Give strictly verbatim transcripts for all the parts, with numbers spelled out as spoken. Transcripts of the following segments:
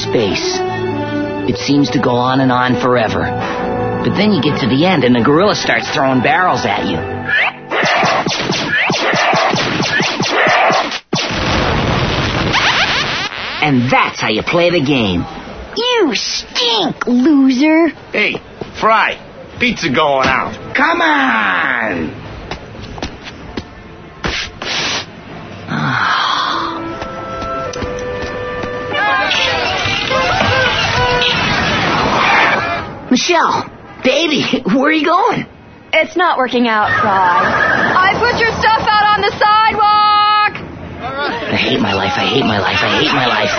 space. It seems to go on and on forever. But then you get to the end and the gorilla starts throwing barrels at you. And that's how you play the game. You stink, loser. Hey, Fry, pizza going out. Come on! Michelle, baby, where are you going? It's not working out, Fry. I put your stuff out on the sidewalk! I hate my life, I hate my life, I hate my life.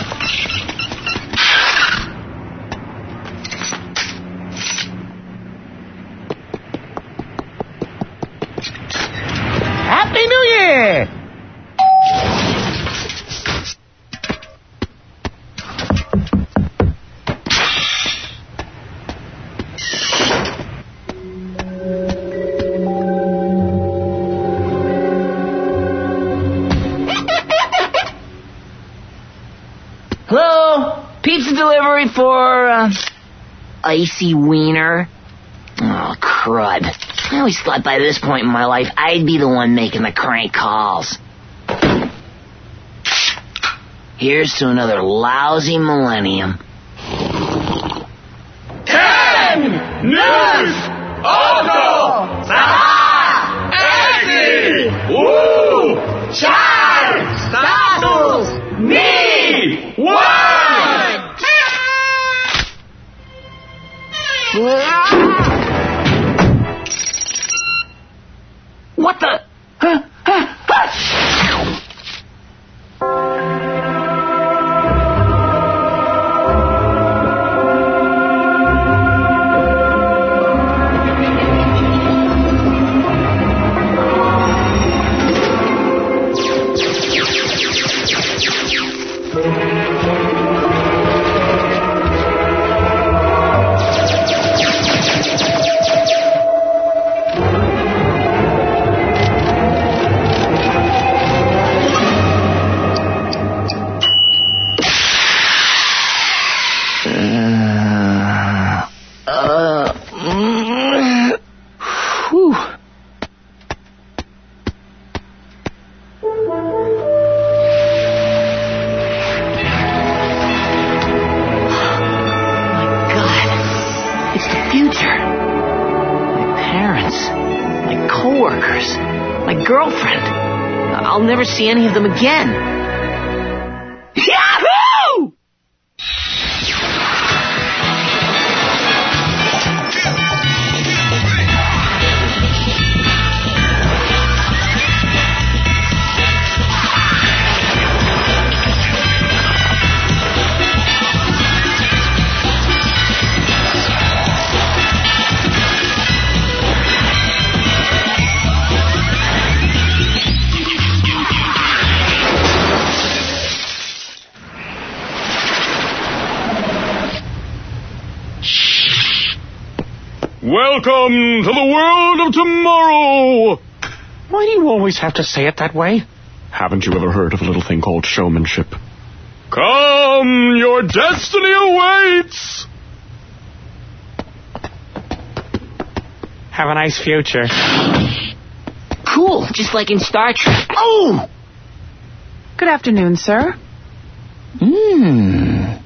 Happy New Year! Hello? Pizza delivery for, uh, Icy Wiener? Oh, crud. I always thought by this point in my life I'd be the one making the crank calls. Here's to another lousy millennium. Ten! News! Auto! Saha! Exi! Woo! Char! Status! Me! One! What the? Huh? Huh? Huh? I'll never see any of them again. Yahoo! Welcome to the world of tomorrow! Why do you always have to say it that way? Haven't you ever heard of a little thing called showmanship? Come, your destiny awaits! Have a nice future. Cool, just like in Star Trek. Oh! Good afternoon, sir. Hmm.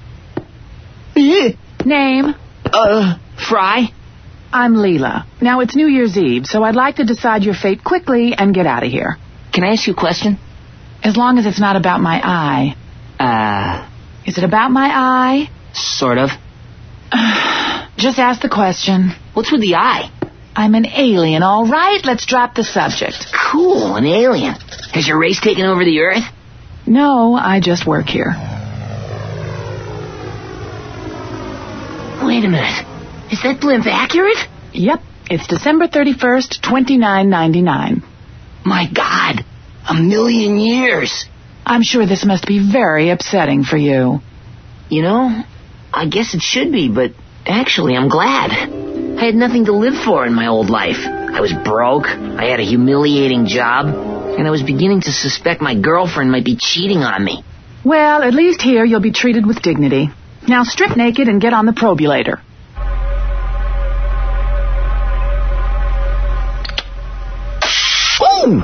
Name? Uh, Fry? I'm Leela. Now, it's New Year's Eve, so I'd like to decide your fate quickly and get out of here. Can I ask you a question? As long as it's not about my eye. Uh... Is it about my eye? Sort of. Just ask the question. What's with the eye? I'm an alien, all right? Let's drop the subject. Cool, an alien. Has your race taken over the Earth? No, I just work here. Wait a minute. Is that blimp accurate? Yep. It's December thirty-first, twenty-nine ninety-nine. My God. A million years. I'm sure this must be very upsetting for you. You know, I guess it should be, but actually I'm glad. I had nothing to live for in my old life. I was broke, I had a humiliating job, and I was beginning to suspect my girlfriend might be cheating on me. Well, at least here you'll be treated with dignity. Now strip naked and get on the probulator. Ooh!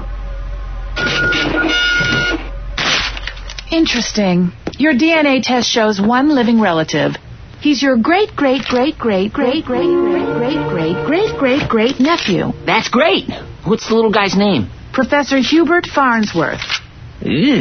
Interesting. Your D N A test shows one living relative. He's your great, great, great, great, great, great, great, great, great, great, great, great nephew. That's great. What's the little guy's name? Professor Hubert Farnsworth. Ew.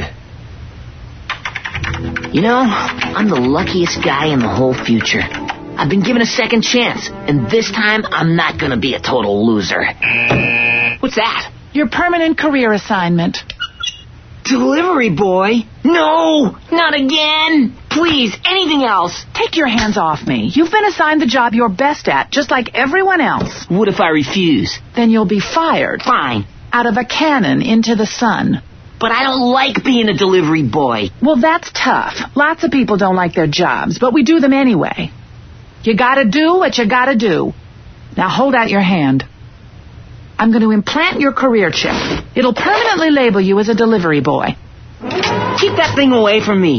You know, I'm the luckiest guy in the whole future. I've been given a second chance, and this time I'm not gonna be a total loser. What's that? Your permanent career assignment. Delivery boy? No, not again. Please, anything else. Take your hands off me. You've been assigned the job you're best at, just like everyone else. What if I refuse? Then you'll be fired. Fine. Out of a cannon into the sun. But I don't like being a delivery boy. Well, that's tough. Lots of people don't like their jobs, but we do them anyway. You gotta do what you gotta do. Now hold out your hand. I'm going to implant your career chip. It'll permanently label you as a delivery boy. Keep that thing away from me.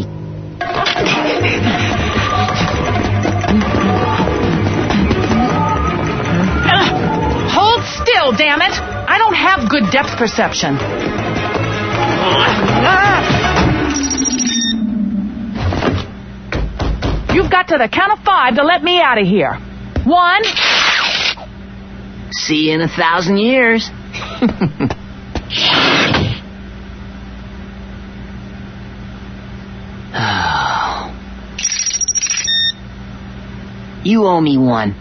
Uh, hold still, damn it! I don't have good depth perception. You've got to the count of five to let me out of here. One. See you in a thousand years. You owe me one.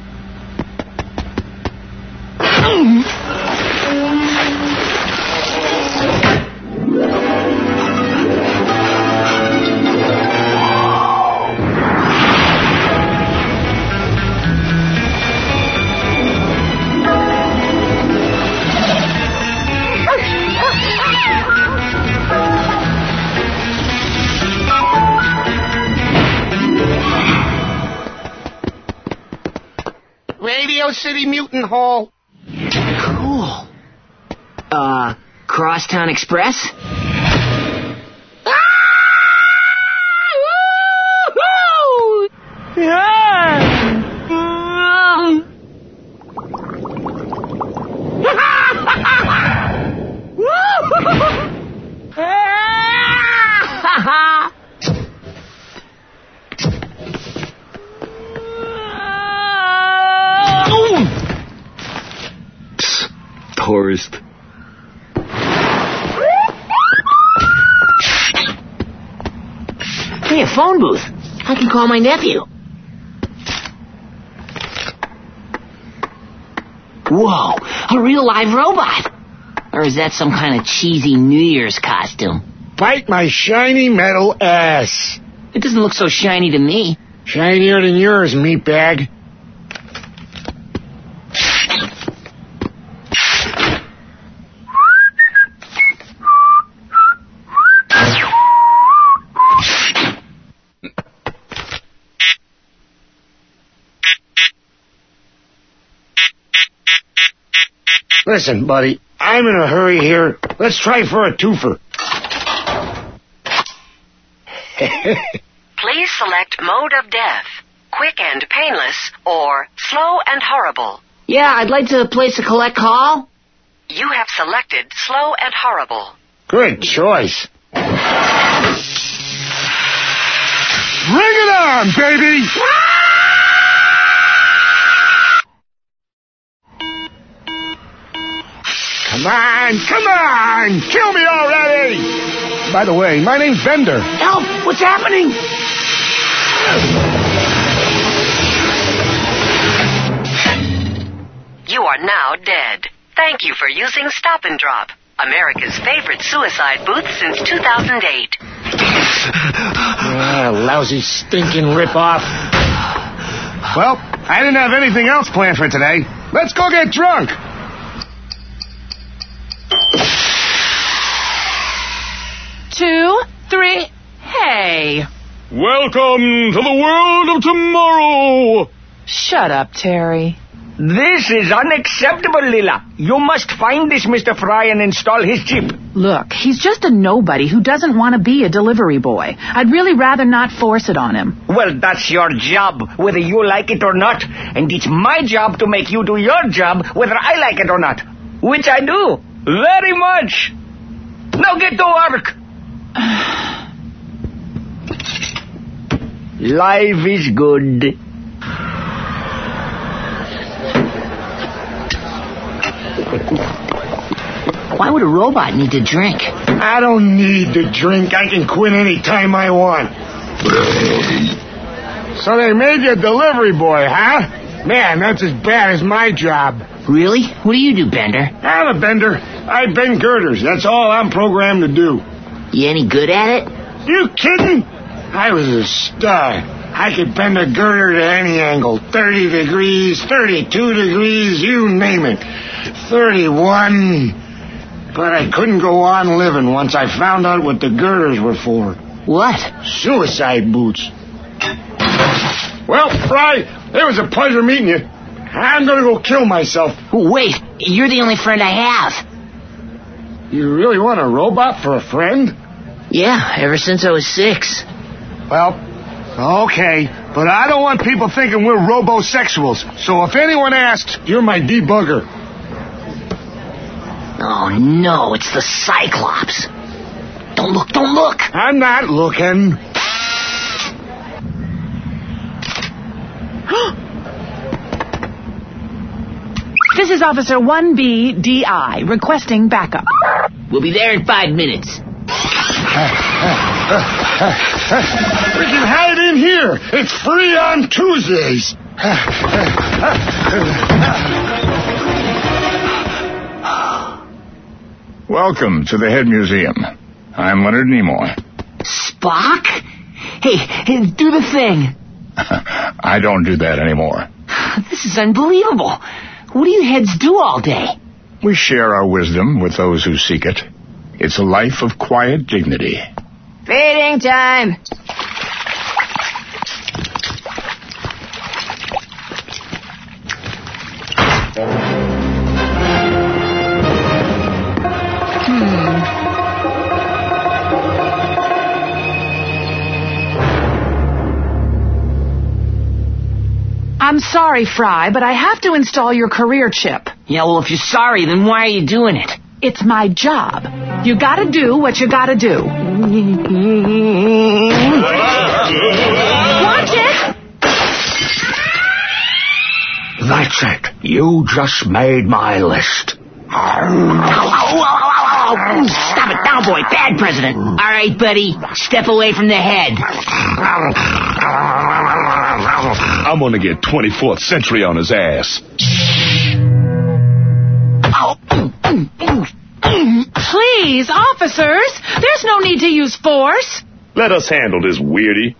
Radio City Mutant Hall. Cool. Uh, Crosstown Express? Tourist. Hey, a phone booth. I can call my nephew. Whoa, a real live robot. Or is that some kind of cheesy New Year's costume? Bite my shiny metal ass. It doesn't look so shiny to me. Shinier than yours, meatbag. Listen, buddy, I'm in a hurry here. Let's try for a twofer. Please select mode of death, quick and painless, or slow and horrible. Yeah, I'd like to place a collect call. You have selected slow and horrible. Good choice. Bring it on, baby! Come on, come on! Kill me already! By the way, my name's Bender. Help! What's happening? You are now dead. Thank you for using Stop and Drop, America's favorite suicide booth since two thousand eight. Ah, lousy, stinking rip-off. Well, I didn't have anything else planned for today. Let's go get drunk. Two, three, hey. Welcome to the world of tomorrow. Shut up, Terry. This is unacceptable, Lila. You must find this Mister Fry and install his chip. Look, he's just a nobody who doesn't want to be a delivery boy. I'd really rather not force it on him. Well, that's your job, whether you like it or not. And it's my job to make you do your job, whether I like it or not. Which I do. Very much. Now get to work. Life is good. Why would a robot need to drink? I don't need to drink. I can quit any time I want. So they made you a delivery boy, huh? Man, that's as bad as my job. Really? What do you do, Bender? I'm a bender. I bend girders. That's all I'm programmed to do. You any good at it? You kidding? I was a star. I could bend a girder to any angle. thirty degrees, thirty-two degrees, you name it. thirty-one... But I couldn't go on living once I found out what the girders were for. What? Suicide boots. Well, Fry, it was a pleasure meeting you. I'm going to go kill myself. Wait, you're the only friend I have. You really want a robot for a friend? Yeah, ever since I was six. Well, okay, but I don't want people thinking we're robosexuals. So if anyone asks, you're my debugger. Oh, no, it's the Cyclops. Don't look, don't look. I'm not looking. This is Officer one B D I, requesting backup. We'll be there in five minutes. We can hide in here. It's free on Tuesdays. Welcome to the Head Museum. I'm Leonard Nimoy. Spock? Hey, hey, do the thing. I don't do that anymore. This is unbelievable. What do you heads do all day? We share our wisdom with those who seek it. It's a life of quiet dignity. Feeding time. I'm sorry, Fry, but I have to install your career chip. Yeah, well, if you're sorry, then why are you doing it? It's my job. You gotta do what you gotta do. Watch it! That's it. You just made my list. Stop it now, boy. Bad president. All right, buddy. Step away from the head. I'm gonna get twenty-fourth century on his ass. Please, officers, there's no need to use force. Let us handle this, weirdie.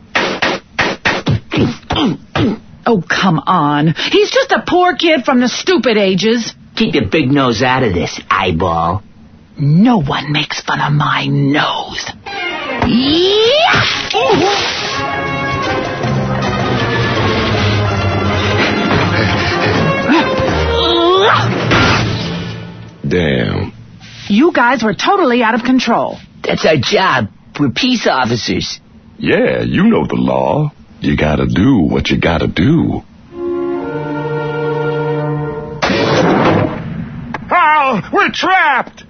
Oh, come on. He's just a poor kid from the stupid ages. Keep your big nose out of this, eyeball. No one makes fun of my nose. Yeah! Damn. You guys were totally out of control. That's our job. We're peace officers. Yeah, you know the law. You gotta do what you gotta do. Oh, we're trapped!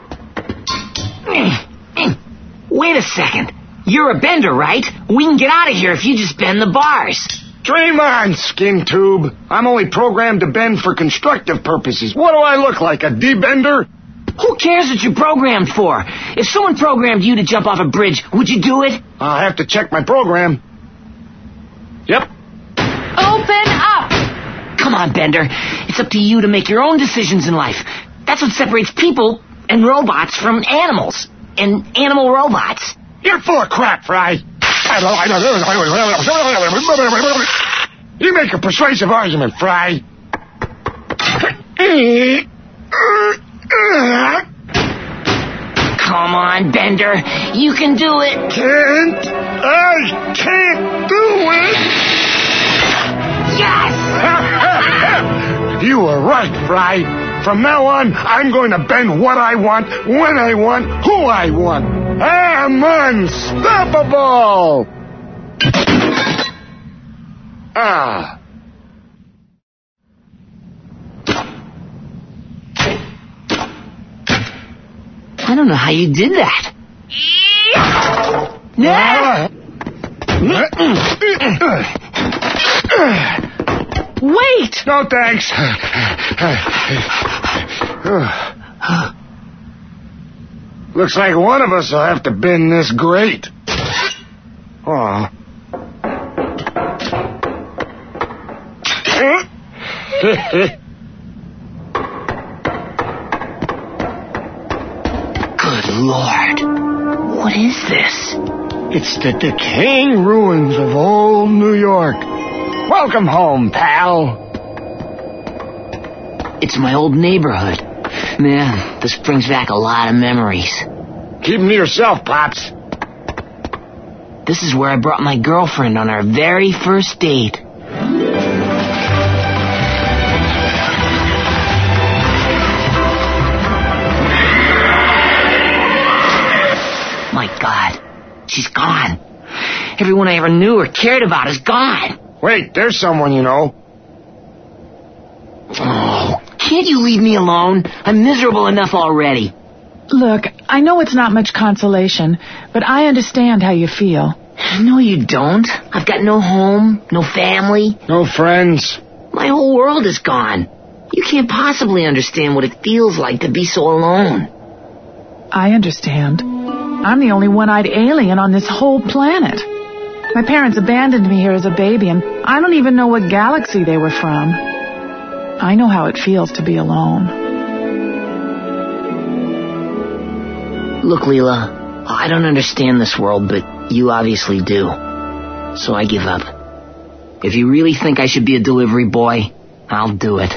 Wait a second. You're a bender, right? We can get out of here if you just bend the bars. Dream on, skin tube. I'm only programmed to bend for constructive purposes. What do I look like, a debender? Who cares what you're programmed for? If someone programmed you to jump off a bridge, would you do it? I'll have to check my program. Yep. Open up! Come on, Bender. It's up to you to make your own decisions in life. That's what separates people and robots from animals. And animal robots. You're full of crap, Fry. You make a persuasive argument, Fry. Come on, Bender. You can do it. Can't. I can't do it. Yes! You were right, Fry. From now on, I'm going to bend what I want, when I want, who I want. I'm unstoppable! Ah. I don't know how you did that. Yeah. Wait! No, thanks. Looks like one of us will have to bend this grate. Oh. Good Lord. What is this? It's the decaying ruins of old New York. Welcome home, pal. It's my old neighborhood. Man, this brings back a lot of memories. Keep them to yourself, Pops. This is where I brought my girlfriend on our very first date. My God, she's gone. Everyone I ever knew or cared about is gone. Wait, there's someone you know. Oh, can't you leave me alone? I'm miserable enough already. Look, I know it's not much consolation, but I understand how you feel. No, you don't. I've got no home, no family. No friends. My whole world is gone. You can't possibly understand what it feels like to be so alone. I understand. I'm the only one-eyed alien on this whole planet. My parents abandoned me here as a baby, and I don't even know what galaxy they were from. I know how it feels to be alone. Look, Leela, I don't understand this world, but you obviously do. So I give up. If you really think I should be a delivery boy, I'll do it.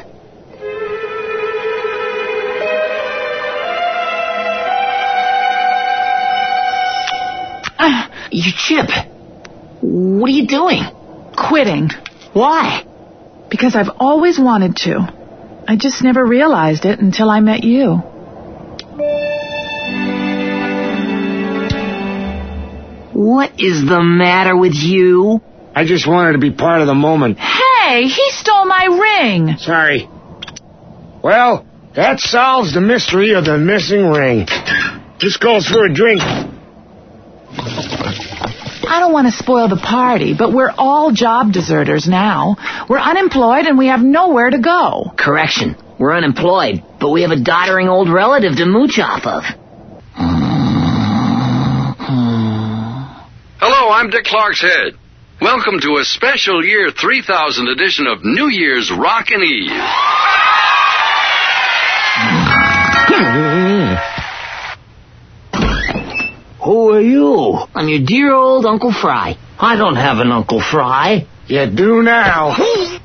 Uh, your chip. What are you doing? Quitting. Why? Because I've always wanted to. I just never realized it until I met you. What is the matter with you? I just wanted to be part of the moment. Hey, he stole my ring. Sorry. Well, that solves the mystery of the missing ring. Just calls for a drink. I don't want to spoil the party, but we're all job deserters now. We're unemployed and we have nowhere to go. Correction. We're unemployed, but we have a doddering old relative to mooch off of. Hello, I'm Dick Clark's Head. Welcome to a special year three thousand edition of New Year's Rockin' Eve. Who are you? I'm your dear old Uncle Fry. I don't have an Uncle Fry. You do now.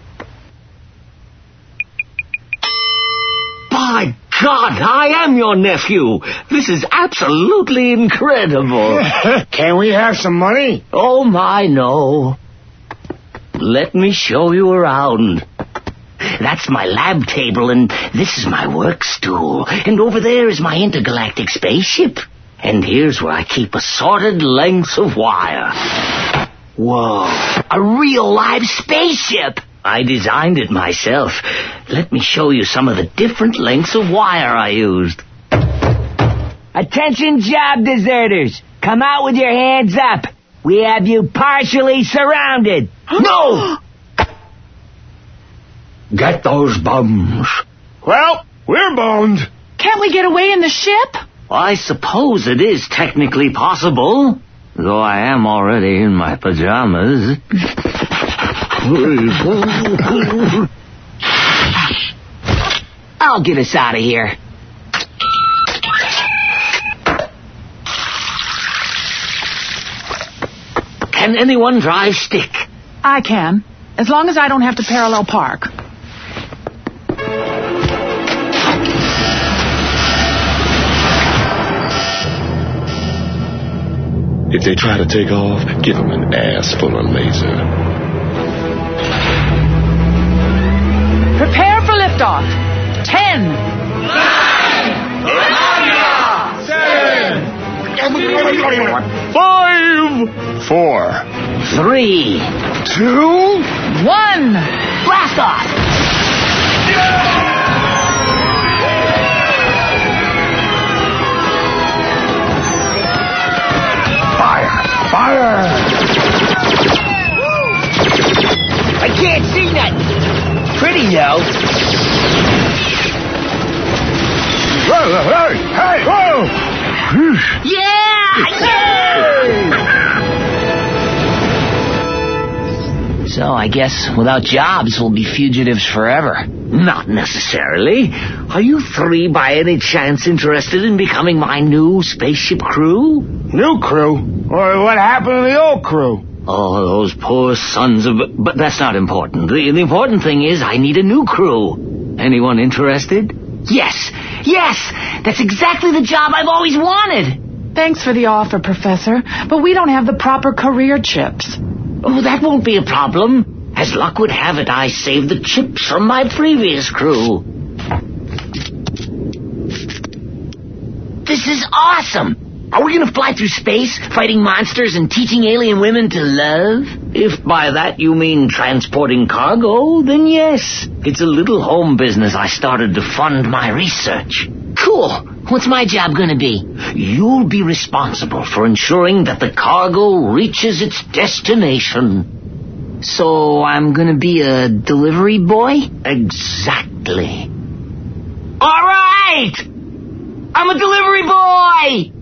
By God, I am your nephew. This is absolutely incredible. Can we have some money? Oh, my, no. Let me show you around. That's my lab table, and this is my work stool. And over there is my intergalactic spaceship. And here's where I keep assorted lengths of wire. Whoa, a real live spaceship. I designed it myself. Let me show you some of the different lengths of wire I used. Attention job deserters. Come out with your hands up. We have you partially surrounded. No! Get those bums. Well, we're boned. Can't we get away in the ship? I suppose it is technically possible, though I am already in my pajamas. I'll get us out of here. Can anyone drive stick? I can, as long as I don't have to parallel park. If they try to take off, give them an ass full of laser. Prepare for liftoff. ten. Five. Four. Three. Two. One. Blast off! Fire. Fire. I can't see nothing. Pretty, though. Whoa, hey, hey, whoa. Yeah! Yeah! So I guess without jobs, we'll be fugitives forever. Not necessarily. Are you three by any chance interested in becoming my new spaceship crew? New crew? Or what happened to the old crew? Oh, those poor sons of... But that's not important. The, the important thing is I need a new crew. Anyone interested? Yes! Yes! That's exactly the job I've always wanted! Thanks for the offer, Professor, but we don't have the proper career chips. Oh, that won't be a problem. As luck would have it, I saved the chips from my previous crew. This is awesome! Are we gonna fly through space, fighting monsters and teaching alien women to love? If by that you mean transporting cargo, then yes. It's a little home business I started to fund my research. Cool. What's my job gonna be? You'll be responsible for ensuring that the cargo reaches its destination. So I'm gonna be a delivery boy? Exactly. All right! I'm a delivery boy!